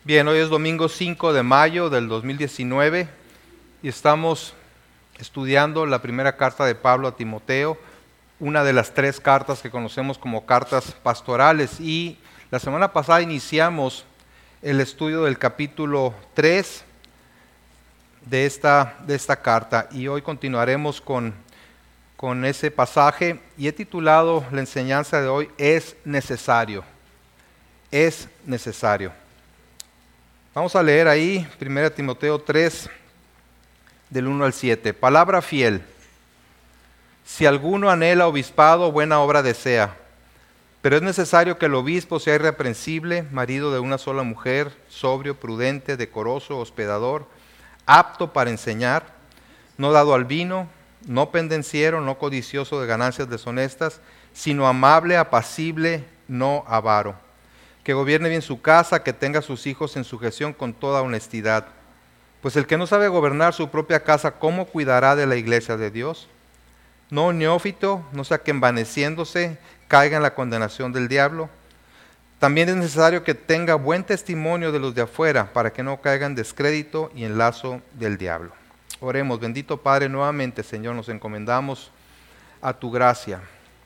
Bien, hoy es domingo 5 de mayo del 2019 y estamos estudiando la primera carta de Pablo a Timoteo, una de las 3 cartas que conocemos como cartas pastorales. Y la semana pasada iniciamos el estudio del capítulo 3 de esta carta y hoy continuaremos con ese pasaje y he titulado la enseñanza de hoy Es necesario. Es necesario. Vamos a leer ahí 1 Timoteo 3, del 1 al 7. Palabra fiel. Si alguno anhela obispado, buena obra desea. Pero es necesario que el obispo sea irreprensible, marido de una sola mujer, sobrio, prudente, decoroso, hospedador, apto para enseñar, no dado al vino, no pendenciero, no codicioso de ganancias deshonestas, sino amable, apacible, no avaro. Que gobierne bien su casa, que tenga a sus hijos en sujeción con toda honestidad. Pues el que no sabe gobernar su propia casa, ¿cómo cuidará de la iglesia de Dios? No neófito, no sea que envaneciéndose caiga en la condenación del diablo. También es necesario que tenga buen testimonio de los de afuera, para que no caiga en descrédito y en lazo del diablo. Oremos. Bendito Padre, nuevamente, Señor, nos encomendamos a tu gracia.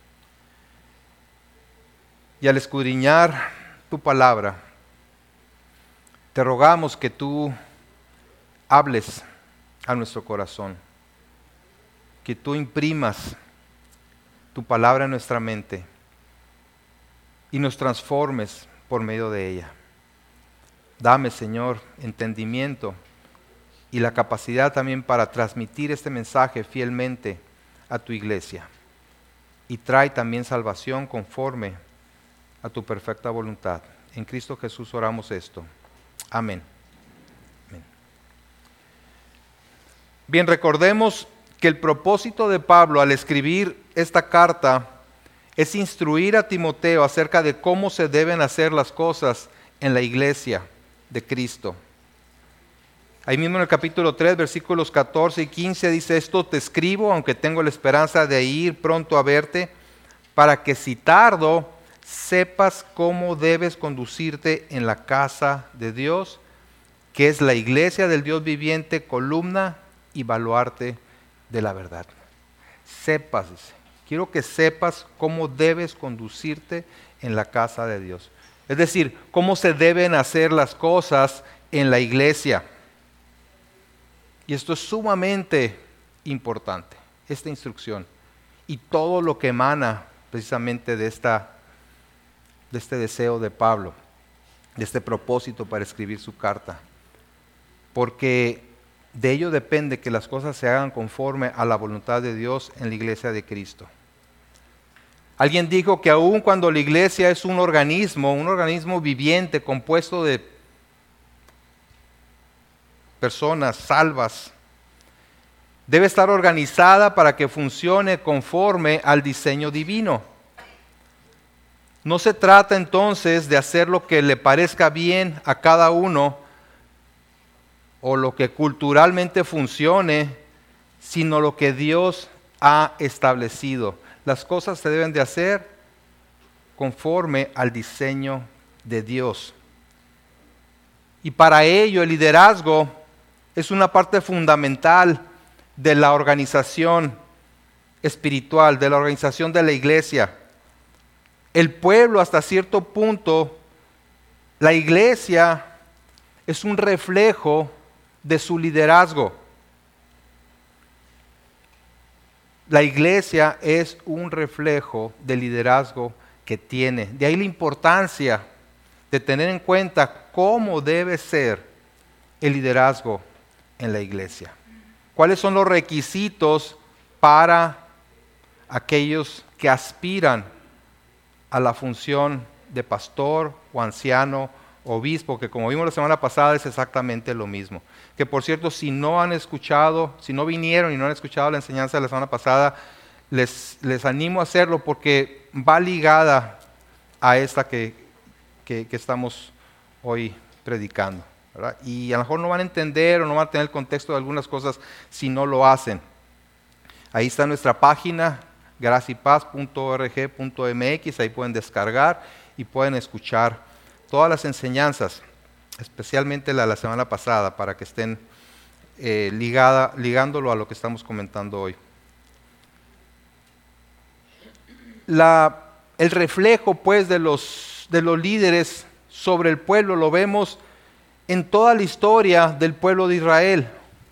Y al escudriñar tu palabra, te rogamos que tú hables a nuestro corazón, que tú imprimas tu palabra en nuestra mente y nos transformes por medio de ella. Dame, Señor, entendimiento y la capacidad también para transmitir este mensaje fielmente a tu iglesia. Y trae también salvación conforme a tu perfecta voluntad. En Cristo Jesús oramos esto. Amén. Amén. Bien, recordemos que el propósito de Pablo al escribir esta carta es instruir a Timoteo acerca de cómo se deben hacer las cosas en la iglesia de Cristo. Ahí mismo en el capítulo 3, versículos 14 y 15 dice: esto te escribo, aunque tengo la esperanza de ir pronto a verte, para que si tardo, sepas cómo debes conducirte en la casa de Dios, que es la iglesia del Dios viviente, columna y baluarte de la verdad. Sepas, dice, quiero que sepas cómo debes conducirte en la casa de Dios. Es decir, cómo se deben hacer las cosas en la iglesia. Y esto es sumamente importante, esta instrucción. Y todo lo que emana precisamente de este deseo de Pablo, de este propósito para escribir su carta. Porque de ello depende que las cosas se hagan conforme a la voluntad de Dios en la iglesia de Cristo. Alguien dijo que aun cuando la iglesia es un organismo viviente, compuesto de personas salvas, debe estar organizada para que funcione conforme al diseño divino. No se trata entonces de hacer lo que le parezca bien a cada uno o lo que culturalmente funcione, sino lo que Dios ha establecido. Las cosas se deben de hacer conforme al diseño de Dios. Y para ello el liderazgo es una parte fundamental de la organización espiritual, de la organización de la iglesia. El pueblo, hasta cierto punto, la iglesia es un reflejo de su liderazgo. La iglesia es un reflejo del liderazgo que tiene. De ahí la importancia de tener en cuenta cómo debe ser el liderazgo en la iglesia. ¿Cuáles son los requisitos para aquellos que aspiran a la función de pastor o anciano, obispo, que como vimos la semana pasada es exactamente lo mismo? Que por cierto, si no vinieron y no han escuchado la enseñanza de la semana pasada, les animo a hacerlo porque va ligada a esta que estamos hoy predicando, ¿verdad? Y a lo mejor no van a entender o no van a tener el contexto de algunas cosas si no lo hacen. Ahí está nuestra página, graciapaz.org.mx, ahí pueden descargar y pueden escuchar todas las enseñanzas especialmente la semana pasada, para que estén ligándolo a lo que estamos comentando hoy. El reflejo pues de los líderes sobre el pueblo lo vemos en toda la historia del pueblo de Israel.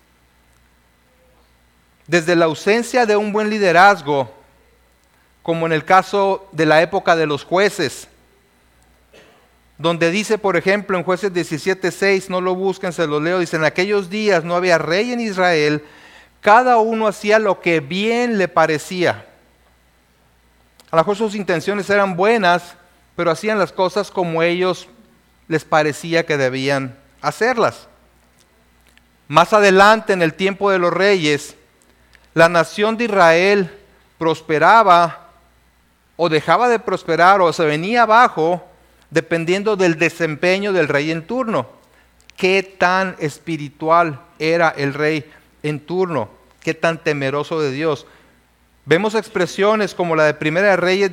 Desde la ausencia de un buen liderazgo, como en el caso de la época de los jueces, donde dice, por ejemplo, en Jueces 17:6, no lo busquen, se lo leo, dice: en aquellos días no había rey en Israel, cada uno hacía lo que bien le parecía. A lo mejor sus intenciones eran buenas, pero hacían las cosas como ellos les parecía que debían hacerlas. Más adelante, en el tiempo de los reyes, la nación de Israel prosperaba o dejaba de prosperar o se venía abajo dependiendo del desempeño del rey en turno. Qué tan espiritual era el rey en turno, qué tan temeroso de Dios. Vemos expresiones como la de Primera de Reyes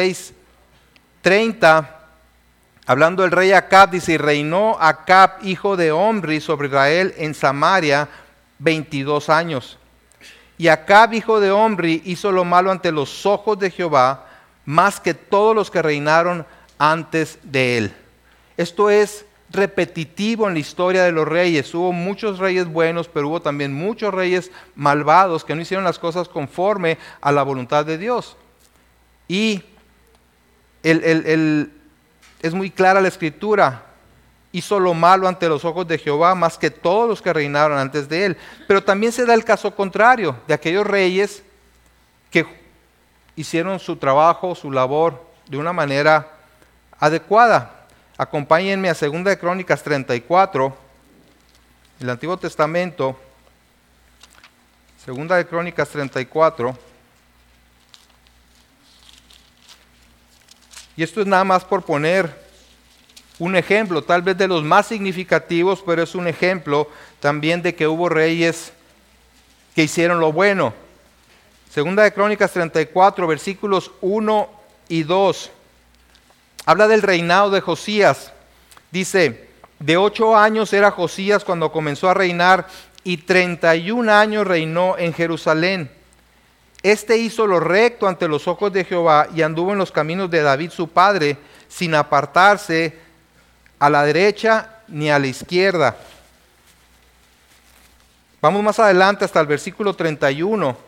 16:30, hablando del rey Acab, dice: y reinó Acab, hijo de Omri, sobre Israel en Samaria 22 años. Y Acab, hijo de Omri, hizo lo malo ante los ojos de Jehová, más que todos los que reinaron antes de él. Esto es repetitivo en la historia de los reyes. Hubo muchos reyes buenos, pero hubo también muchos reyes malvados que no hicieron las cosas conforme a la voluntad de Dios. Y es muy clara la escritura: hizo lo malo ante los ojos de Jehová, más que todos los que reinaron antes de él. Pero también se da el caso contrario, de aquellos reyes que hicieron su trabajo, su labor, de una manera adecuada. Acompáñenme a 2 de Crónicas 34, el Antiguo Testamento, 2 de Crónicas 34. Y esto es nada más por poner un ejemplo, tal vez de los más significativos, pero es un ejemplo también de que hubo reyes que hicieron lo bueno. 2 de Crónicas 34, versículos 1 y 2. Habla del reinado de Josías. Dice: de 8 años era Josías cuando comenzó a reinar, y 31 años reinó en Jerusalén. Este hizo lo recto ante los ojos de Jehová, y anduvo en los caminos de David su padre, sin apartarse a la derecha ni a la izquierda. Vamos más adelante hasta el versículo 31.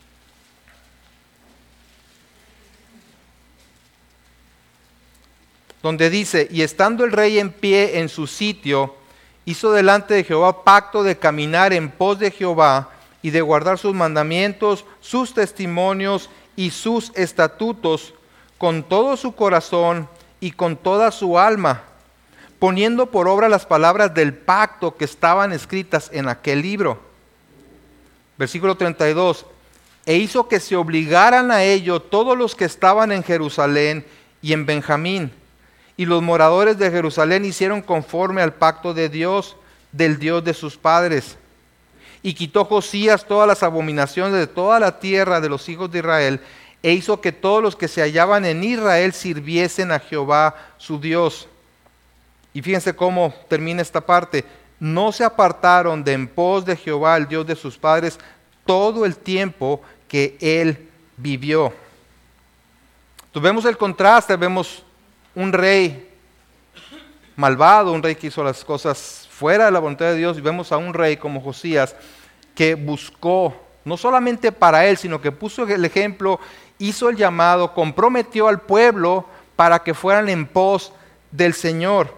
Donde dice: y estando el rey en pie en su sitio, hizo delante de Jehová pacto de caminar en pos de Jehová y de guardar sus mandamientos, sus testimonios y sus estatutos con todo su corazón y con toda su alma, poniendo por obra las palabras del pacto que estaban escritas en aquel libro. Versículo 32. E hizo que se obligaran a ello todos los que estaban en Jerusalén y en Benjamín. Y los moradores de Jerusalén hicieron conforme al pacto de Dios, del Dios de sus padres. Y quitó Josías todas las abominaciones de toda la tierra de los hijos de Israel, e hizo que todos los que se hallaban en Israel sirviesen a Jehová su Dios. Y fíjense cómo termina esta parte: no se apartaron de en pos de Jehová, el Dios de sus padres, todo el tiempo que él vivió. Entonces vemos el contraste, vemos un rey malvado, un rey que hizo las cosas fuera de la voluntad de Dios, y vemos a un rey como Josías que buscó, no solamente para él, sino que puso el ejemplo, hizo el llamado, comprometió al pueblo para que fueran en pos del Señor.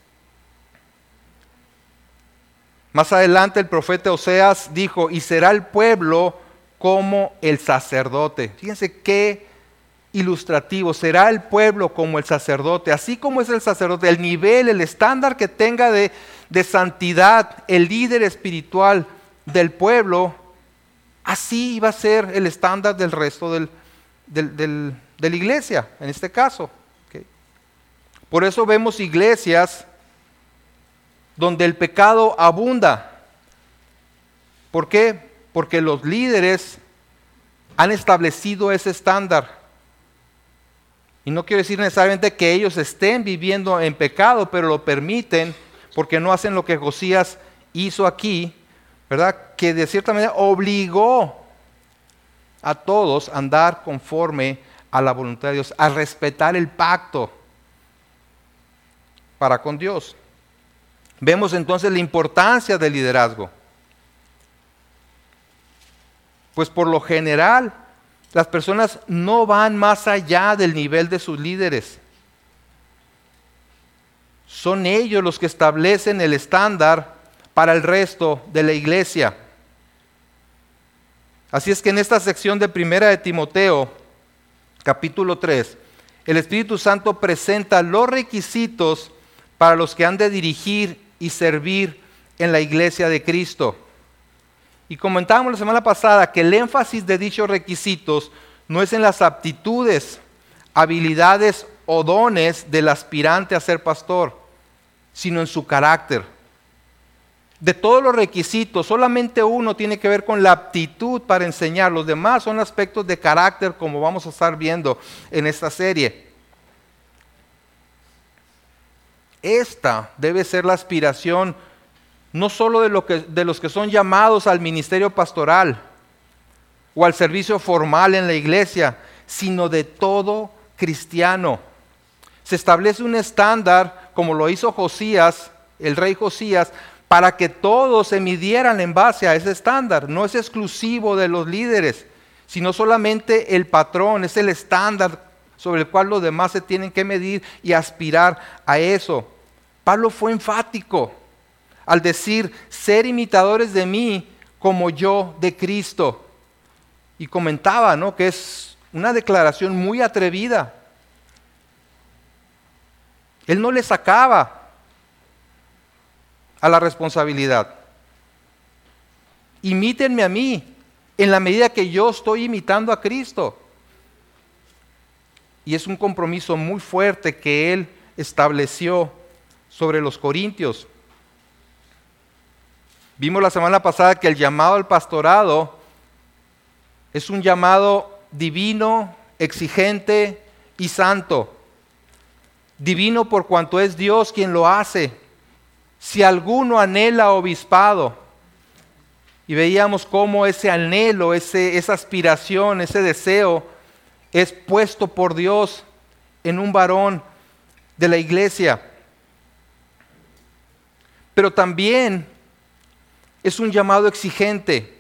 Más adelante el profeta Oseas dijo: y será el pueblo como el sacerdote. Fíjense qué ilustrativo: será el pueblo como el sacerdote. Así como es el sacerdote, el nivel, el estándar que tenga de santidad el líder espiritual del pueblo, así va a ser el estándar del resto de la iglesia, en este caso. ¿Okay? Por eso vemos iglesias donde el pecado abunda. ¿Por qué? Porque los líderes han establecido ese estándar. Y no quiero decir necesariamente que ellos estén viviendo en pecado, pero lo permiten porque no hacen lo que Josías hizo aquí, ¿verdad? Que de cierta manera obligó a todos a andar conforme a la voluntad de Dios, a respetar el pacto para con Dios. Vemos entonces la importancia del liderazgo. Pues por lo general, las personas no van más allá del nivel de sus líderes. Son ellos los que establecen el estándar para el resto de la iglesia. Así es que en esta sección de Primera de Timoteo, capítulo 3, el Espíritu Santo presenta los requisitos para los que han de dirigir y servir en la iglesia de Cristo. Y comentábamos la semana pasada que el énfasis de dichos requisitos no es en las aptitudes, habilidades o dones del aspirante a ser pastor, sino en su carácter. De todos los requisitos, solamente uno tiene que ver con la aptitud para enseñar. Los demás son aspectos de carácter, como vamos a estar viendo en esta serie. Esta debe ser la aspiración no solo de los que son llamados al ministerio pastoral o al servicio formal en la iglesia, sino de todo cristiano. Se establece un estándar, como lo hizo Josías, el rey Josías, para que todos se midieran en base a ese estándar. No es exclusivo de los líderes, sino solamente el patrón, es el estándar sobre el cual los demás se tienen que medir y aspirar a eso. Pablo fue enfático al decir, ser imitadores de mí como yo de Cristo. Y comentaba, ¿no?, que es una declaración muy atrevida. Él no le sacaba a la responsabilidad. Imítenme a mí en la medida que yo estoy imitando a Cristo. Y es un compromiso muy fuerte que él estableció sobre los corintios. Vimos la semana pasada que el llamado al pastorado es un llamado divino, exigente y santo. Divino por cuanto es Dios quien lo hace. Si alguno anhela obispado, y veíamos cómo ese anhelo, esa aspiración, ese deseo es puesto por Dios en un varón de la iglesia. Pero también es un llamado exigente.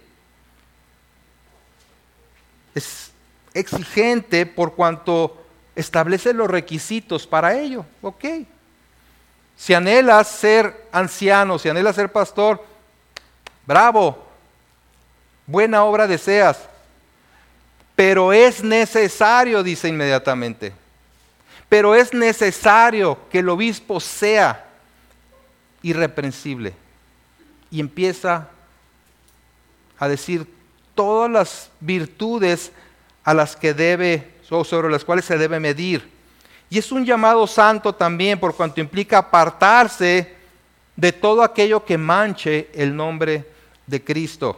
Es exigente por cuanto establece los requisitos para ello. Ok. Si anhelas ser anciano, si anhelas ser pastor, bravo, buena obra deseas. Pero es necesario, dice inmediatamente, pero es necesario que el obispo sea irreprensible. Y empieza a decir todas las virtudes a las que debe, o sobre las cuales se debe medir. Y es un llamado santo también por cuanto implica apartarse de todo aquello que manche el nombre de Cristo.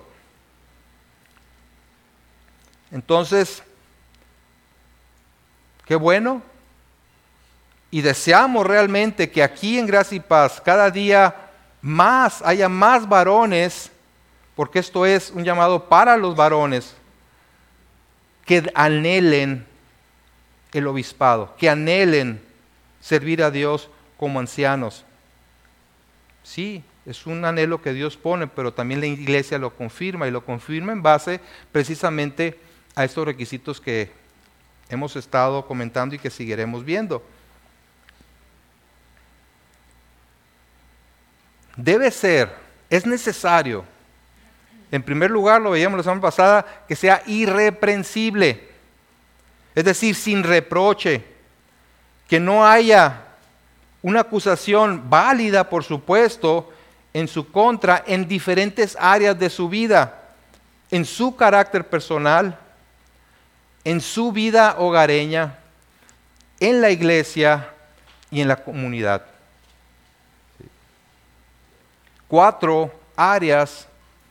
Entonces, qué bueno. Y deseamos realmente que aquí en Gracia y Paz cada día haya más varones, porque esto es un llamado para los varones, que anhelen el obispado, que anhelen servir a Dios como ancianos. Sí, es un anhelo que Dios pone, pero también la iglesia lo confirma, y lo confirma en base precisamente a estos requisitos que hemos estado comentando y que seguiremos viendo. Debe ser, es necesario, en primer lugar, lo veíamos la semana pasada, que sea irreprensible, es decir, sin reproche, que no haya una acusación válida, por supuesto, en su contra en diferentes áreas de su vida, en su carácter personal, en su vida hogareña, en la iglesia y en la comunidad. 4 áreas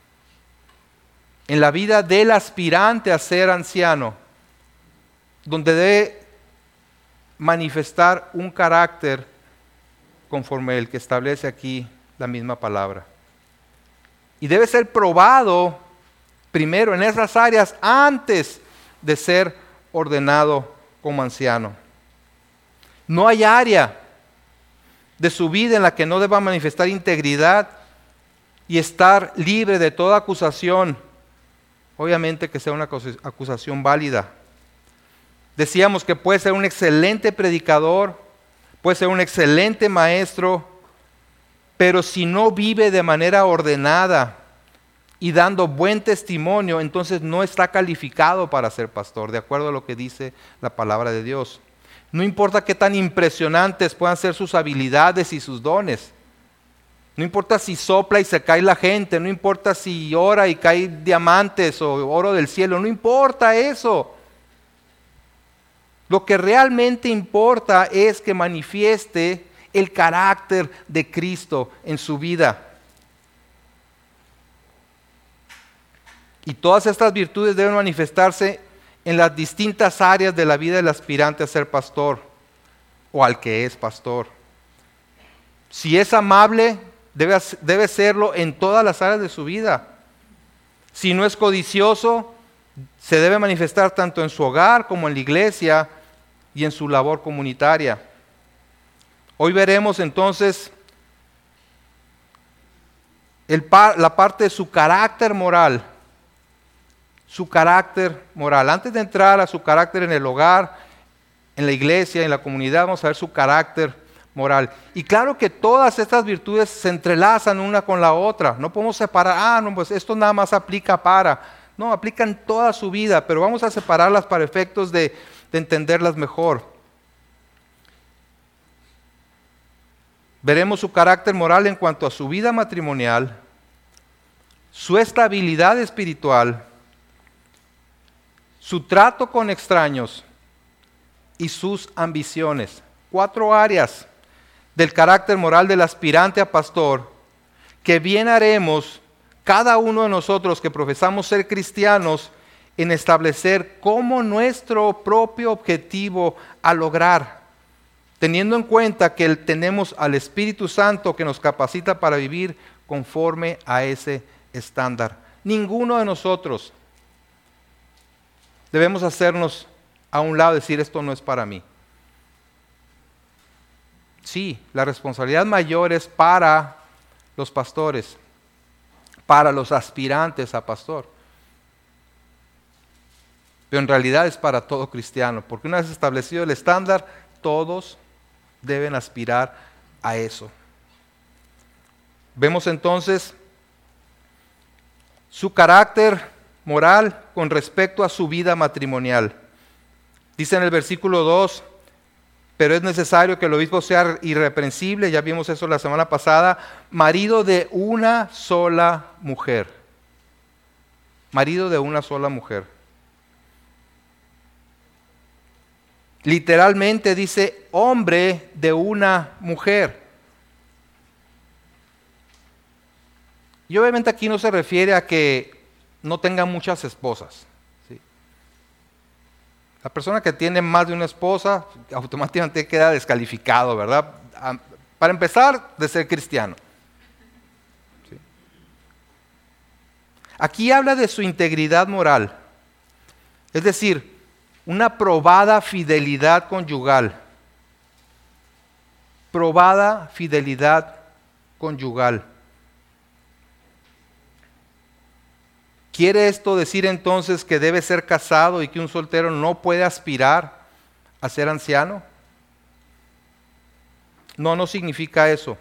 en la vida del aspirante a ser anciano, donde debe manifestar un carácter conforme el que establece aquí la misma palabra. Y debe ser probado primero en esas áreas antes de ser ordenado como anciano. No hay área de su vida en la que no deba manifestar integridad y estar libre de toda acusación. Obviamente que sea una acusación válida. Decíamos que puede ser un excelente predicador, puede ser un excelente maestro, pero si no vive de manera ordenada y dando buen testimonio, entonces no está calificado para ser pastor, de acuerdo a lo que dice la palabra de Dios. No importa qué tan impresionantes puedan ser sus habilidades y sus dones. No importa si sopla y se cae la gente, no importa si ora y cae diamantes o oro del cielo, no importa eso. Lo que realmente importa es que manifieste el carácter de Cristo en su vida. Y todas estas virtudes deben manifestarse en las distintas áreas de la vida del aspirante a ser pastor o al que es pastor. Si es amable, debe serlo en todas las áreas de su vida. Si no es codicioso, se debe manifestar tanto en su hogar como en la iglesia y en su labor comunitaria. Hoy veremos entonces la parte de su carácter moral. Su carácter moral. Antes de entrar a su carácter en el hogar, en la iglesia, en la comunidad, vamos a ver su carácter moral. Y claro que todas estas virtudes se entrelazan una con la otra. No podemos separar, no, pues esto nada más aplica para. No, aplican toda su vida, pero vamos a separarlas para efectos de entenderlas mejor. Veremos su carácter moral en cuanto a su vida matrimonial, su estabilidad espiritual, su trato con extraños y sus ambiciones. 4 áreas del carácter moral del aspirante a pastor que bien haremos cada uno de nosotros que profesamos ser cristianos en establecer como nuestro propio objetivo a lograr, teniendo en cuenta que tenemos al Espíritu Santo que nos capacita para vivir conforme a ese estándar. Ninguno de nosotros debemos hacernos a un lado y decir esto no es para mí. Sí, la responsabilidad mayor es para los pastores, para los aspirantes a pastor. Pero en realidad es para todo cristiano, porque una vez establecido el estándar, todos deben aspirar a eso. Vemos entonces su carácter moral con respecto a su vida matrimonial. Dice en el versículo 2, pero es necesario que el obispo sea irreprensible, ya vimos eso la semana pasada, marido de una sola mujer. Marido de una sola mujer. Literalmente dice hombre de una mujer. Y obviamente aquí no se refiere a que no tenga muchas esposas. ¿Sí? La persona que tiene más de una esposa automáticamente queda descalificado, ¿verdad? Para empezar, de ser cristiano. ¿Sí? Aquí habla de su integridad moral. Es decir, una probada fidelidad conyugal. Probada fidelidad conyugal. ¿Quiere esto decir entonces que debe ser casado y que un soltero no puede aspirar a ser anciano? No, no significa eso.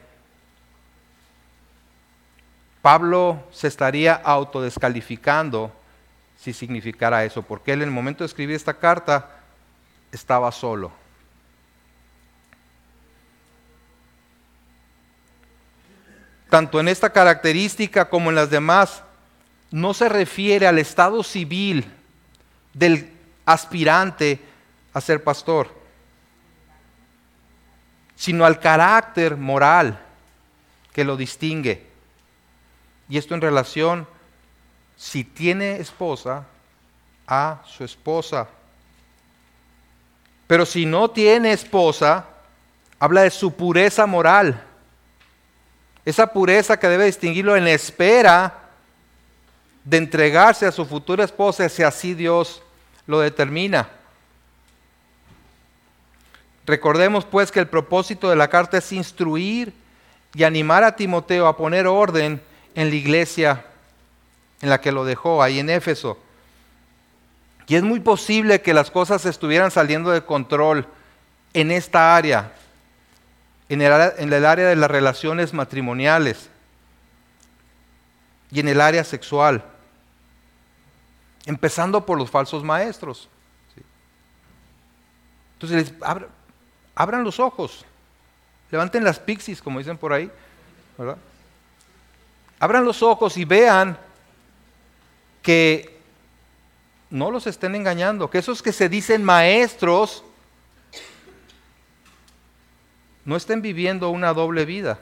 Pablo se estaría autodescalificando si significara eso, porque él en el momento de escribir esta carta estaba solo. Tanto en esta característica como en las demás, no se refiere al estado civil del aspirante a ser pastor, sino al carácter moral que lo distingue. Y esto en relación, si tiene esposa, a su esposa. Pero si no tiene esposa, habla de su pureza moral. Esa pureza que debe distinguirlo en espera de entregarse a su futura esposa si así Dios lo determina. Recordemos pues que el propósito de la carta es instruir y animar a Timoteo a poner orden en la iglesia en la que lo dejó, ahí en Éfeso. Y es muy posible que las cosas estuvieran saliendo de control en esta área, en el área de las relaciones matrimoniales y en el área sexual, empezando por los falsos maestros. Entonces, abran los ojos, levanten las pixies, como dicen por ahí, ¿verdad? Abran los ojos y vean que no los estén engañando, que esos que se dicen maestros no estén viviendo una doble vida.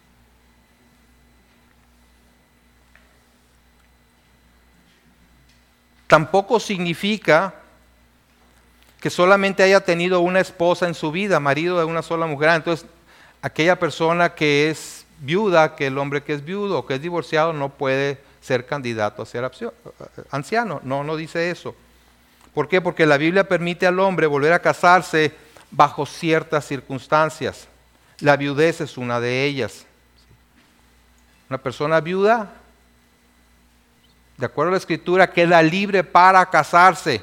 Tampoco significa que solamente haya tenido una esposa en su vida, marido de una sola mujer. Entonces, aquella persona que es viuda, que el hombre que es viudo o que es divorciado no puede ser candidato a ser anciano. No dice eso. ¿Por qué? Porque la Biblia permite al hombre volver a casarse bajo ciertas circunstancias. La viudez es una de ellas. Una persona viuda, de acuerdo a la Escritura, queda libre para casarse.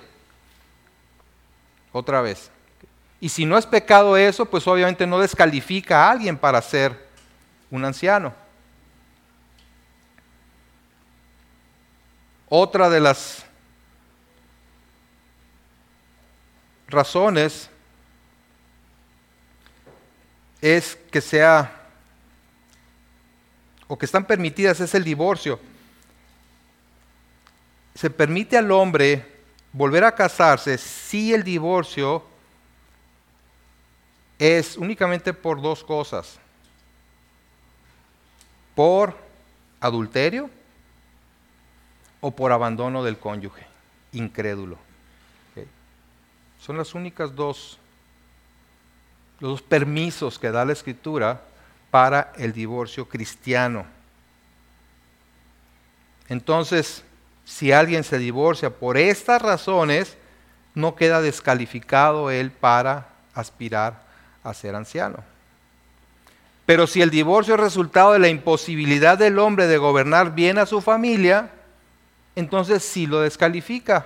Otra vez. Y si no es pecado eso, pues obviamente no descalifica a alguien para ser un anciano. Otra de las razones es que sea, o que están permitidas, es el divorcio. Se permite al hombre volver a casarse si el divorcio es únicamente por dos cosas: por adulterio o por abandono del cónyuge incrédulo. ¿Okay? Son las únicas los dos permisos que da la Escritura para el divorcio cristiano. Entonces, si alguien se divorcia por estas razones, no queda descalificado él para aspirar a ser anciano. Pero si el divorcio es resultado de la imposibilidad del hombre de gobernar bien a su familia, entonces sí lo descalifica.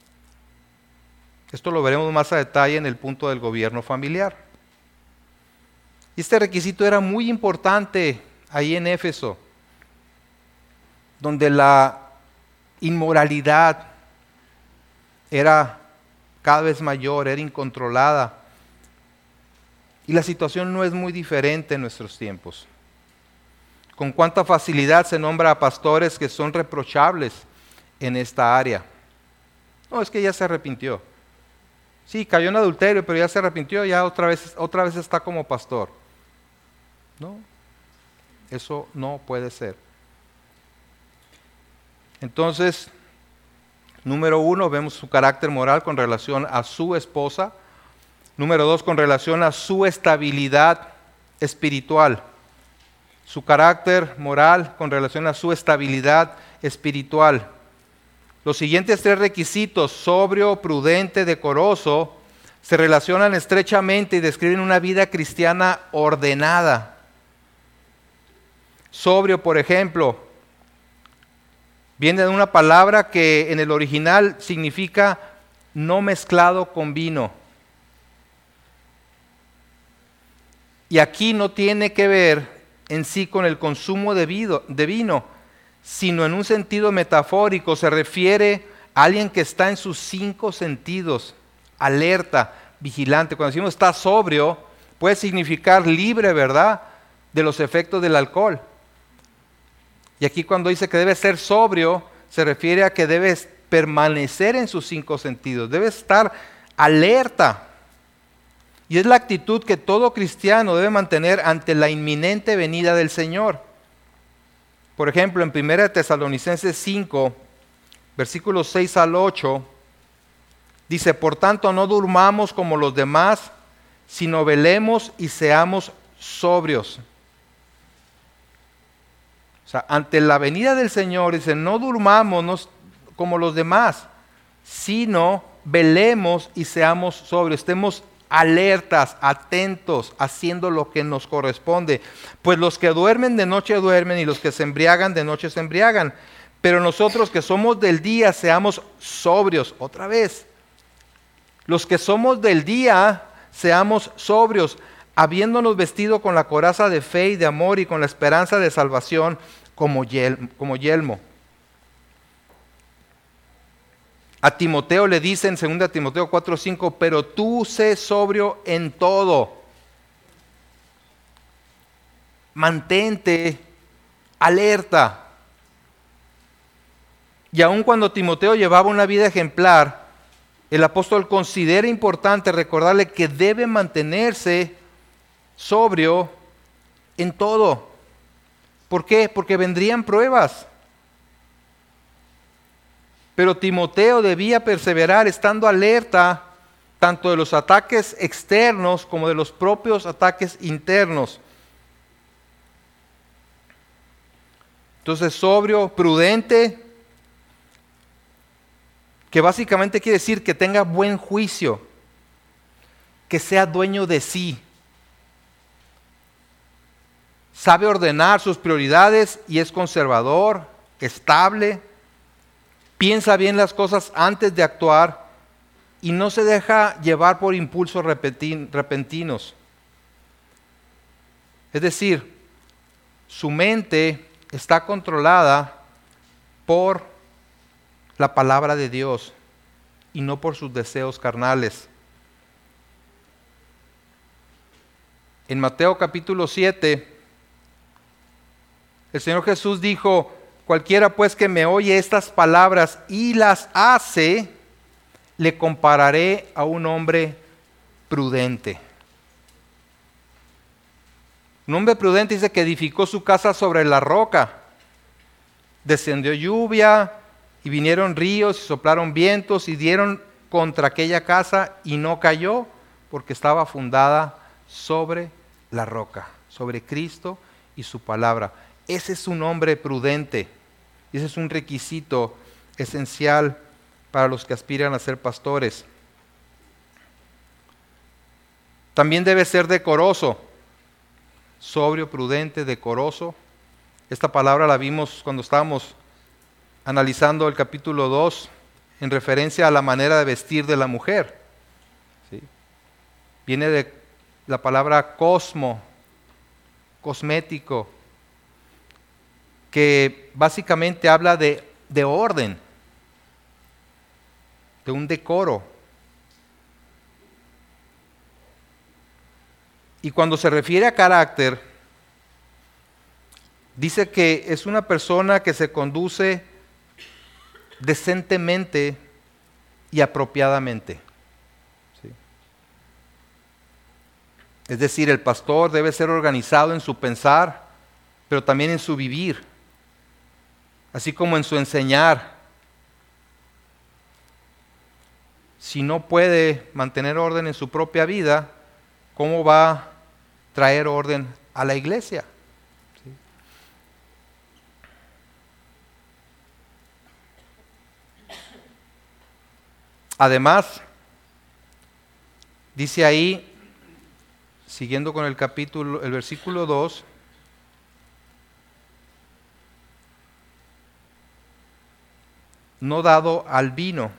Esto lo veremos más a detalle en el punto del gobierno familiar. Y este requisito era muy importante ahí en Éfeso, donde la inmoralidad era cada vez mayor, era incontrolada. Y la situación no es muy diferente en nuestros tiempos. Con cuánta facilidad se nombra a pastores que son reprochables en esta área. No, es que ya se arrepintió. Sí, cayó en adulterio, pero ya se arrepintió, ya otra vez está como pastor. No, eso no puede ser. Entonces, número 1, vemos su carácter moral con relación a su esposa. Número 2, con relación a su estabilidad espiritual. Su carácter moral con relación a su estabilidad espiritual. Los siguientes 3 requisitos, sobrio, prudente, decoroso, se relacionan estrechamente y describen una vida cristiana ordenada. Sobrio, por ejemplo, viene de una palabra que en el original significa no mezclado con vino. Y aquí no tiene que ver en sí con el consumo de vino, sino en un sentido metafórico. Se refiere a alguien que está en sus 5 sentidos, alerta, vigilante. Cuando decimos está sobrio, puede significar libre, ¿verdad?, de los efectos del alcohol. Y aquí cuando dice que debe ser sobrio, se refiere a que debe permanecer en sus 5 sentidos, debe estar alerta. Y es la actitud que todo cristiano debe mantener ante la inminente venida del Señor. Por ejemplo, en 1 Tesalonicenses 5, versículos 6 al 8, dice: por tanto no durmamos como los demás, sino velemos y seamos sobrios. O sea, ante la venida del Señor, dice, no durmamos como los demás, sino velemos y seamos sobrios, estemos alertas, atentos, haciendo lo que nos corresponde. Pues los que duermen de noche duermen y los que se embriagan de noche se embriagan. Pero nosotros que somos del día, seamos sobrios. Otra vez, los que somos del día, seamos sobrios, habiéndonos vestido con la coraza de fe y de amor y con la esperanza de salvación como yelmo. A Timoteo le dice en 2 Timoteo 4:5, pero tú sé sobrio en todo. Mantente alerta. Y aun cuando Timoteo llevaba una vida ejemplar, el apóstol considera importante recordarle que debe mantenerse sobrio en todo. ¿Por qué? Porque vendrían pruebas. Pero Timoteo debía perseverar estando alerta tanto de los ataques externos como de los propios ataques internos. Entonces, sobrio, prudente, que básicamente quiere decir que tenga buen juicio, que sea dueño de sí. Sabe ordenar sus prioridades y es conservador, estable, piensa bien las cosas antes de actuar y no se deja llevar por impulsos repentinos. Es decir, su mente está controlada por la palabra de Dios y no por sus deseos carnales. En Mateo capítulo 7, el Señor Jesús dijo, cualquiera pues que me oye estas palabras y las hace, le compararé a un hombre prudente. Un hombre prudente dice que edificó su casa sobre la roca. Descendió lluvia y vinieron ríos y soplaron vientos y dieron contra aquella casa y no cayó porque estaba fundada sobre la roca, sobre Cristo y su palabra. Ese es un hombre prudente. Y ese es un requisito esencial para los que aspiran a ser pastores. También debe ser decoroso, sobrio, prudente, decoroso. Esta palabra la vimos cuando estábamos analizando el capítulo 2 en referencia a la manera de vestir de la mujer. ¿Sí? Viene de la palabra cosmético, que básicamente habla de orden, de un decoro. Y cuando se refiere a carácter, dice que es una persona que se conduce decentemente y apropiadamente. ¿Sí? Es decir, el pastor debe ser organizado en su pensar, pero también en su vivir, así como en su enseñar. Si no puede mantener orden en su propia vida, ¿cómo va a traer orden a la iglesia? ¿Sí? Además, dice ahí, siguiendo con el capítulo, el versículo 2, no dado al vino.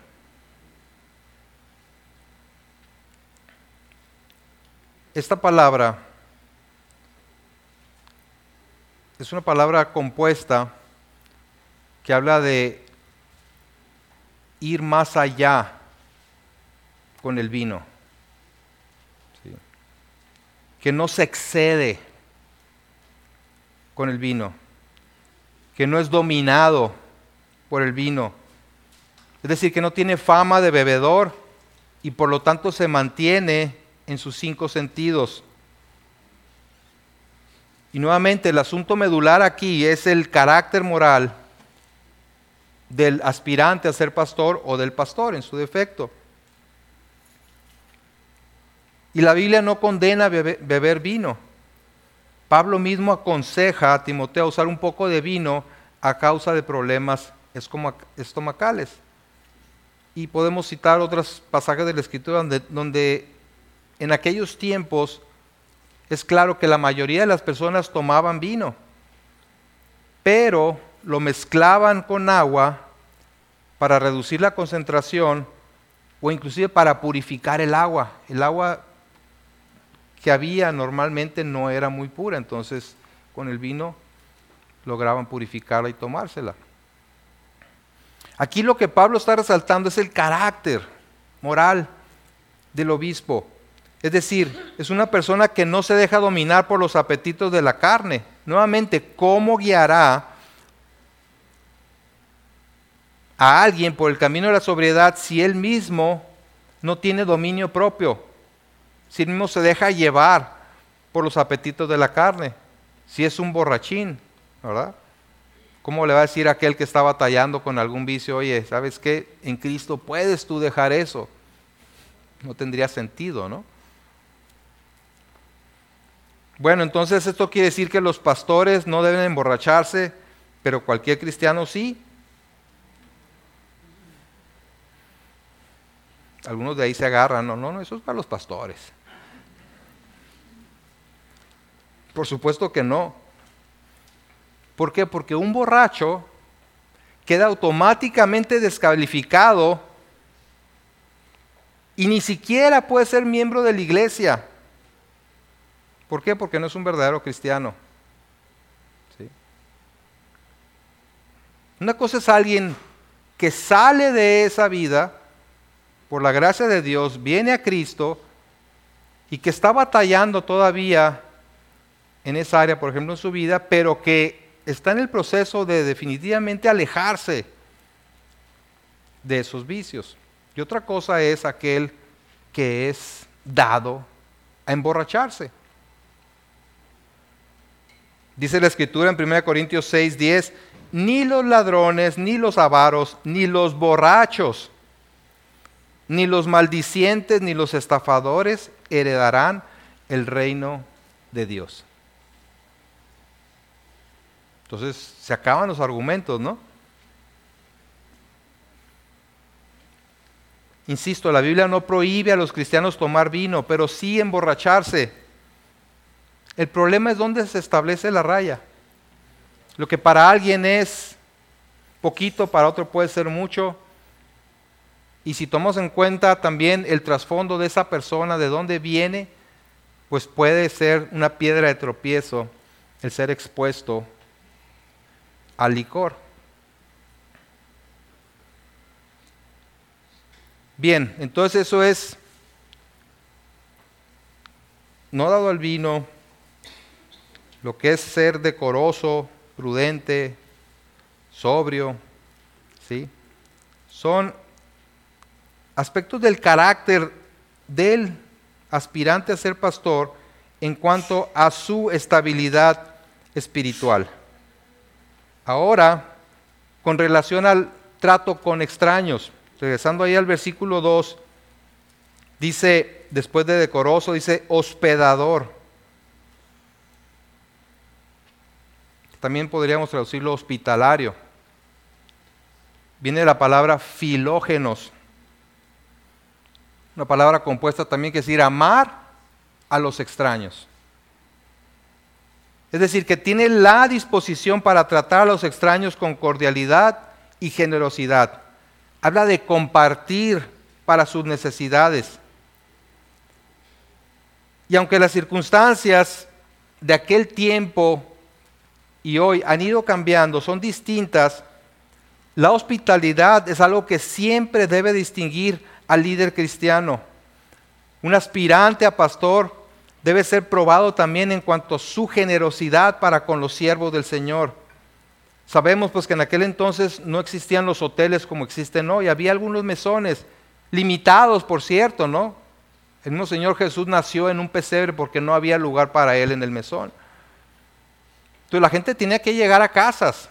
Esta palabra es una palabra compuesta que habla de ir más allá con el vino. ¿Sí? Que no se excede con el vino, que no es dominado por el vino. Es decir, que no tiene fama de bebedor y por lo tanto se mantiene en sus 5 sentidos. Y nuevamente el asunto medular aquí es el carácter moral del aspirante a ser pastor o del pastor en su defecto. Y la Biblia no condena beber vino. Pablo mismo aconseja a Timoteo usar un poco de vino a causa de problemas estomacales. Y podemos citar otros pasajes de la Escritura donde en aquellos tiempos es claro que la mayoría de las personas tomaban vino, pero lo mezclaban con agua para reducir la concentración o inclusive para purificar el agua. El agua que había normalmente no era muy pura, entonces con el vino lograban purificarla y tomársela. Aquí lo que Pablo está resaltando es el carácter moral del obispo. Es decir, es una persona que no se deja dominar por los apetitos de la carne. Nuevamente, ¿cómo guiará a alguien por el camino de la sobriedad si él mismo no tiene dominio propio? Si él mismo se deja llevar por los apetitos de la carne. Si es un borrachín, ¿verdad? ¿Cómo le va a decir a aquel que está batallando con algún vicio, oye, ¿sabes qué? En Cristo puedes tú dejar eso? No tendría sentido, ¿no? Bueno, entonces esto quiere decir que los pastores no deben emborracharse, pero cualquier cristiano sí. Algunos de ahí se agarran, no, eso es para los pastores. Por supuesto que no. ¿Por qué? Porque un borracho queda automáticamente descalificado y ni siquiera puede ser miembro de la iglesia. ¿Por qué? Porque no es un verdadero cristiano. ¿Sí? Una cosa es alguien que sale de esa vida por la gracia de Dios, viene a Cristo y que está batallando todavía en esa área, por ejemplo, en su vida, pero que está en el proceso de definitivamente alejarse de esos vicios. Y otra cosa es aquel que es dado a emborracharse. Dice la Escritura en 1 Corintios 6:10, ni los ladrones, ni los avaros, ni los borrachos, ni los maldicientes, ni los estafadores heredarán el reino de Dios. Entonces se acaban los argumentos, ¿no? Insisto, la Biblia no prohíbe a los cristianos tomar vino, pero sí emborracharse. El problema es dónde se establece la raya. Lo que para alguien es poquito, para otro puede ser mucho. Y si tomamos en cuenta también el trasfondo de esa persona, de dónde viene, pues puede ser una piedra de tropiezo el ser expuesto al licor. Bien, entonces eso es no dado al vino, lo que es ser decoroso, prudente, sobrio, ¿sí? Son aspectos del carácter del aspirante a ser pastor en cuanto a su estabilidad espiritual. Ahora, con relación al trato con extraños, regresando ahí al versículo 2, dice, después de decoroso, dice hospedador. También podríamos traducirlo hospitalario. Viene la palabra filógenos, una palabra compuesta también que decir amar a los extraños. Es decir, que tiene la disposición para tratar a los extraños con cordialidad y generosidad. Habla de compartir para sus necesidades. Y aunque las circunstancias de aquel tiempo y hoy han ido cambiando, son distintas, la hospitalidad es algo que siempre debe distinguir al líder cristiano. Un aspirante a pastor debe ser probado también en cuanto a su generosidad para con los siervos del Señor. Sabemos pues que en aquel entonces no existían los hoteles como existen hoy, había algunos mesones, limitados por cierto, ¿no? El mismo Señor Jesús nació en un pesebre porque no había lugar para él en el mesón. Entonces la gente tenía que llegar a casas.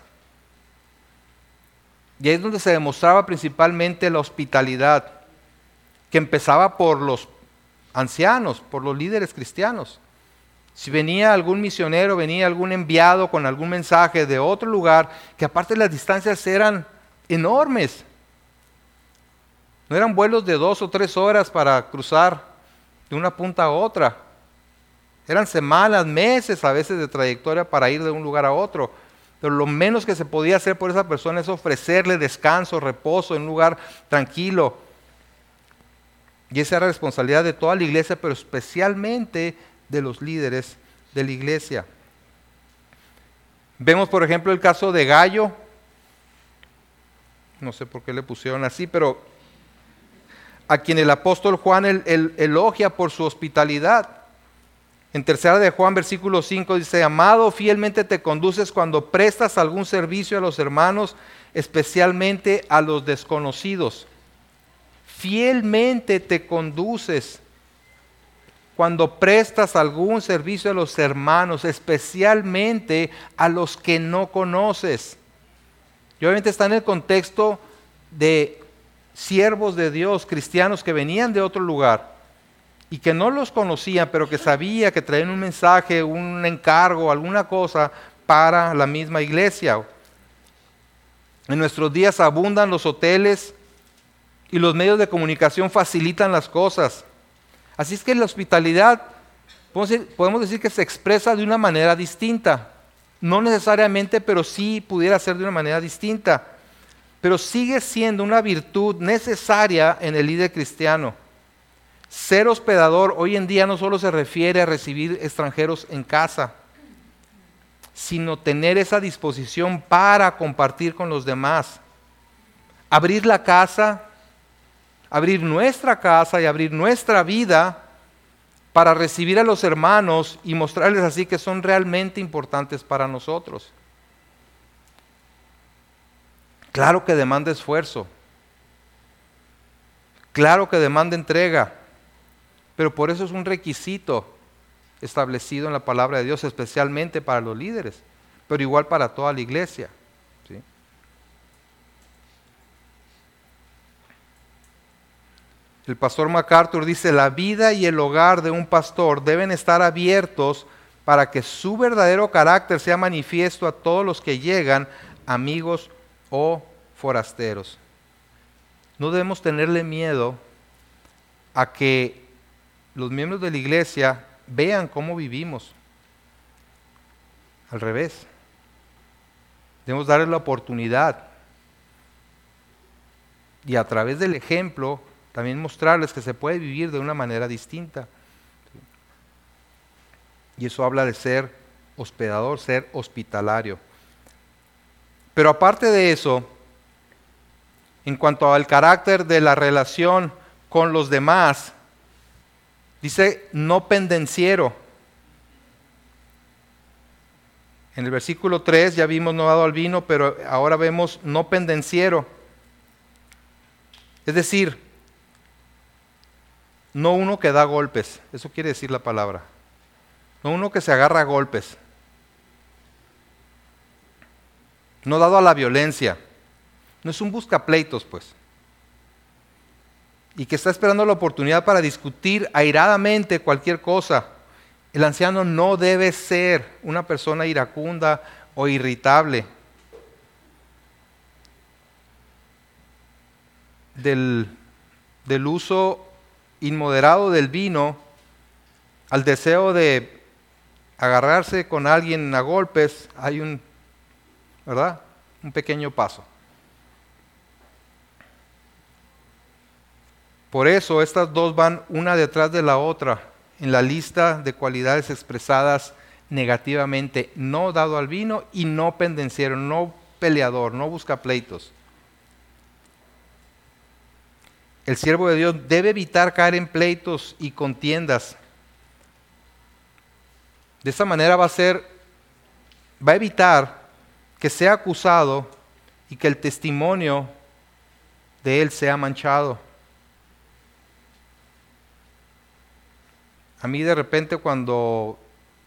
Y ahí es donde se demostraba principalmente la hospitalidad, que empezaba por los ancianos, por los líderes cristianos. Si venía algún misionero, venía algún enviado con algún mensaje de otro lugar, que aparte las distancias eran enormes. No eran vuelos de 2 o 3 horas para cruzar de una punta a otra. Eran semanas, meses a veces de trayectoria para ir de un lugar a otro. Pero lo menos que se podía hacer por esa persona es ofrecerle descanso, reposo en un lugar tranquilo. Y esa era la responsabilidad de toda la iglesia, pero especialmente de los líderes de la iglesia. Vemos, por ejemplo, el caso de Gayo. No sé por qué le pusieron así, pero a quien el apóstol Juan elogia por su hospitalidad. En 3 de Juan, versículo 5 dice: amado, fielmente te conduces cuando prestas algún servicio a los hermanos, especialmente a los desconocidos. Fielmente te conduces cuando prestas algún servicio a los hermanos, especialmente a los que no conoces. Y obviamente está en el contexto de siervos de Dios, cristianos que venían de otro lugar y que no los conocían, pero que sabía que traían un mensaje, un encargo, alguna cosa para la misma iglesia. En nuestros días abundan los hoteles y los medios de comunicación facilitan las cosas. Así es que la hospitalidad podemos decir que se expresa de una manera distinta. No necesariamente, pero sí pudiera ser de una manera distinta. Pero sigue siendo una virtud necesaria en el líder cristiano. Ser hospedador hoy en día no solo se refiere a recibir extranjeros en casa, sino tener esa disposición para compartir con los demás. Abrir la casa, abrir nuestra casa y abrir nuestra vida para recibir a los hermanos y mostrarles así que son realmente importantes para nosotros. Claro que demanda esfuerzo, claro que demanda entrega, pero por eso es un requisito establecido en la palabra de Dios, especialmente para los líderes, pero igual para toda la iglesia. ¿Sí? El pastor MacArthur dice: la vida y el hogar de un pastor deben estar abiertos para que su verdadero carácter sea manifiesto a todos los que llegan, amigos o forasteros. No debemos tenerle miedo a que los miembros de la iglesia vean cómo vivimos. Al revés. Debemos darles la oportunidad y a través del ejemplo también mostrarles que se puede vivir de una manera distinta. Y eso habla de ser hospedador, ser hospitalario. Pero aparte de eso, en cuanto al carácter de la relación con los demás, dice no pendenciero. En el versículo 3 ya vimos no dado al vino, pero ahora vemos no pendenciero. Es decir, no uno que da golpes, eso quiere decir la palabra. No uno que se agarra a golpes. No dado a la violencia. No es un buscapleitos, pues. Y que está esperando la oportunidad para discutir airadamente cualquier cosa. El anciano no debe ser una persona iracunda o irritable. Del uso inmoderado del vino al deseo de agarrarse con alguien a golpes, hay un pequeño paso. Por eso estas dos van una detrás de la otra en la lista de cualidades expresadas negativamente: no dado al vino y no pendenciero, no peleador, no busca pleitos. El siervo de Dios debe evitar caer en pleitos y contiendas. De esa manera va a evitar que sea acusado y que el testimonio de él sea manchado. A mí de repente cuando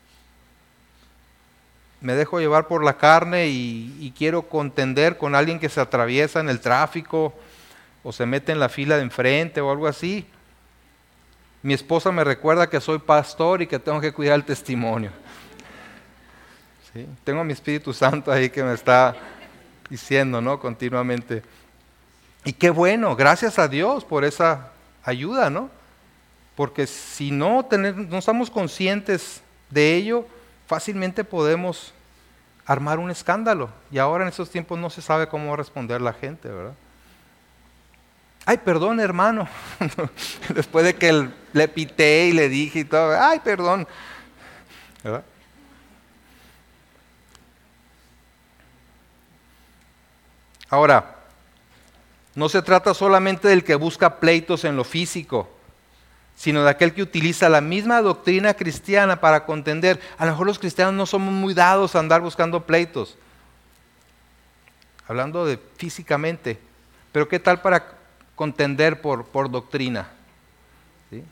me dejo llevar por la carne y quiero contender con alguien que se atraviesa en el tráfico o se mete en la fila de enfrente o algo así, Mi esposa me recuerda que soy pastor y que tengo que cuidar el testimonio. ¿Sí? Tengo a mi Espíritu Santo ahí que me está diciendo, ¿no? Continuamente. Y qué bueno, gracias a Dios por esa ayuda, ¿no? Porque si no estamos conscientes de ello, fácilmente podemos armar un escándalo. Y ahora en estos tiempos no se sabe cómo responder la gente, ¿verdad? Ay, perdón, hermano. Después de que le pité y le dije y todo, ay, perdón. ¿Verdad? Ahora, no se trata solamente del que busca pleitos en lo físico, sino de aquel que utiliza la misma doctrina cristiana para contender. A lo mejor los cristianos no somos muy dados a andar buscando pleitos, hablando de físicamente, pero ¿qué tal para contender por doctrina? ¿Sí?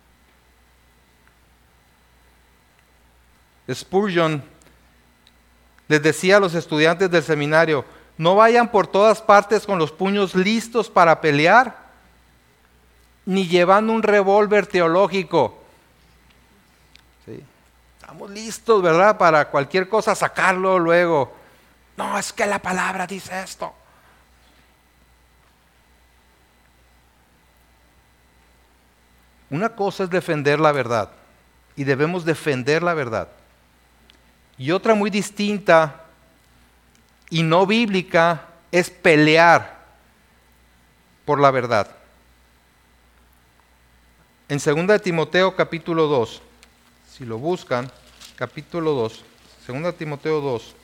Spurgeon les decía a los estudiantes del seminario: no vayan por todas partes con los puños listos para pelear, ni llevando un revólver teológico. ¿Sí? Estamos listos, ¿verdad? Para cualquier cosa sacarlo luego. No, es que la palabra dice esto. Una cosa es defender la verdad, y debemos defender la verdad. Y otra muy distinta y no bíblica es pelear por la verdad. En 2 Timoteo capítulo 2, si lo buscan, capítulo 2, 2 Timoteo 2.